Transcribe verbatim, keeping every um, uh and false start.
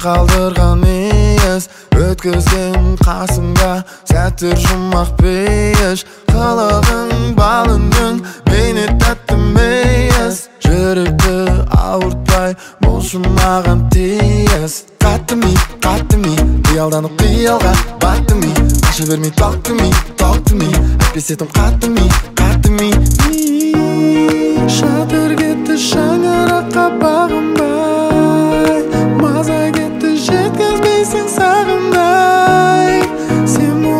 қалдырған ес, өткізген қасыңда сәттер жұмақ бейіш. Қылығың бал үнің бейне тәтті мейіз, жүректі ауыртпай болшы маған тиіс. Қатты ми, қатты ми, қиялданып қиялға батты ми, аша бермей talk to me, talk to me, әйтпесе тым қатты ми, қатты ми. Шатыр кетті шаңыраққа бағынба,